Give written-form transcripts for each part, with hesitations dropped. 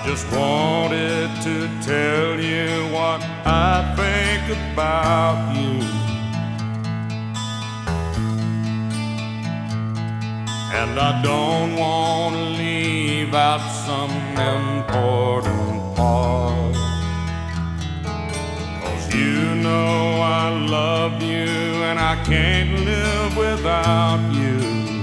just wanted to tell you what I think about you. And I don't want to leave out some important part, 'cause you know I love you and I can't live without you.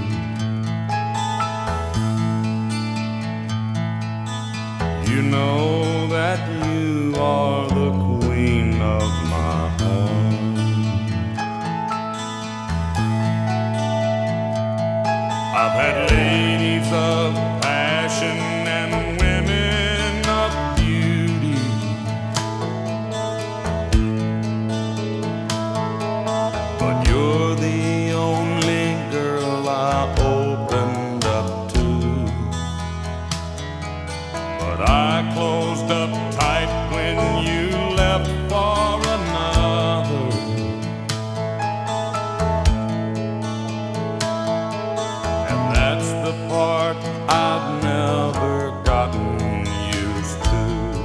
You know that you are the queen of my heart. I've had ladies of passion and women of beauty, but you're the only girl I opened up to. But I closed up tight when you left for another. And that's the part I've never gotten used to.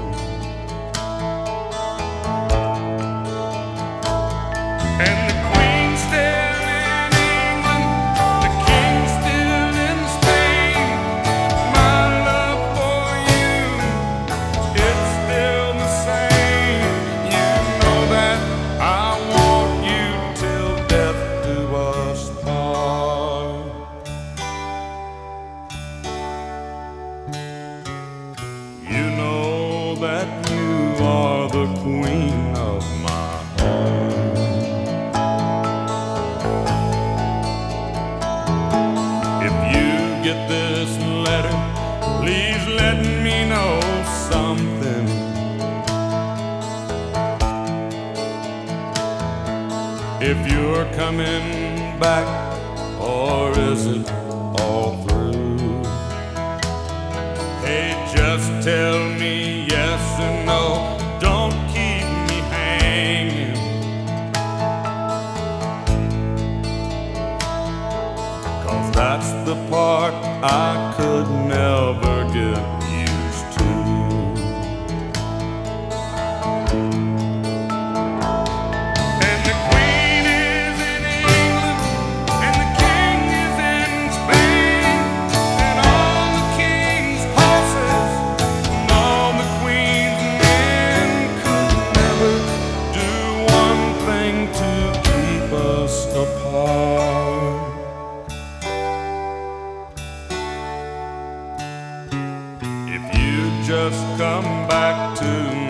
And the queen's still in England, the king's still in Spain. My love for you, it's still the same. You know that I want you till death do us part. You know that you are the queen of my heart. If you get this letter, please let me know something. If you're coming back, or is it all through? Hey, just tell me yes or no. Don't keep me hanging, 'cause that's the part I could never get used to. And the queen is in England, and the king is in Spain, and all the king's horses and all the queen's men could never do one thing to keep us apart. If you just come back to